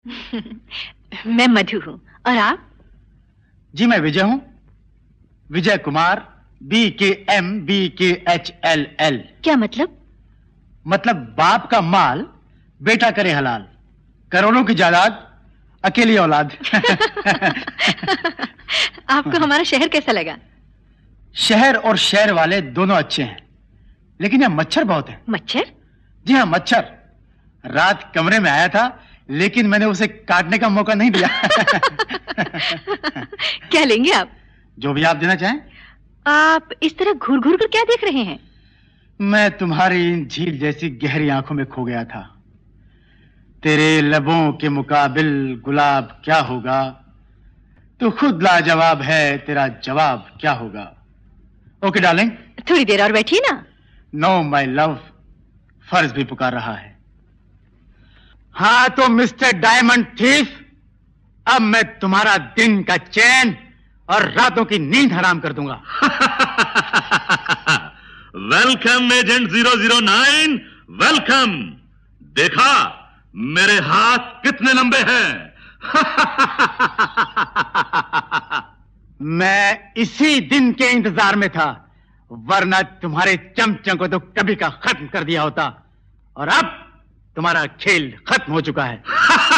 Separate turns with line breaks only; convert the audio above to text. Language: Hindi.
मैं मधु हूँ। और आप?
जी मैं विजय हूँ, विजय कुमार, BKMBKHLL।
क्या मतलब?
मतलब बाप का माल बेटा करे हलाल, करोड़ों की जायदाद अकेली औलाद।
आपको हमारा शहर कैसा लगा?
शहर और शहर वाले दोनों अच्छे हैं, लेकिन यहाँ मच्छर बहुत है।
मच्छर?
जी हाँ मच्छर। रात कमरे में आया था, लेकिन मैंने उसे काटने का मौका नहीं दिया।
क्या लेंगे आप?
जो भी आप देना चाहें।
आप इस तरह घूर घूर कर क्या देख रहे हैं?
मैं तुम्हारी इन झील जैसी गहरी आंखों में खो गया था। तेरे लबों के मुकाबिल गुलाब क्या होगा, तू खुद लाजवाब है, तेरा जवाब क्या होगा। Okay darling.
थोड़ी देर और बैठिए ना।
नो माय लव, फर्ज भी पुकार रहा है। हाँ तो मिस्टर डायमंड थीफ, अब मैं तुम्हारा दिन का चैन और रातों की नींद हराम कर दूंगा।
Welcome agent 009, welcome. देखा मेरे हाथ कितने लंबे हैं?
मैं इसी दिन के इंतजार में था, वरना तुम्हारे चमचम को तो कभी का खत्म कर दिया होता। और अब तुम्हारा खेल खत्म हो चुका है।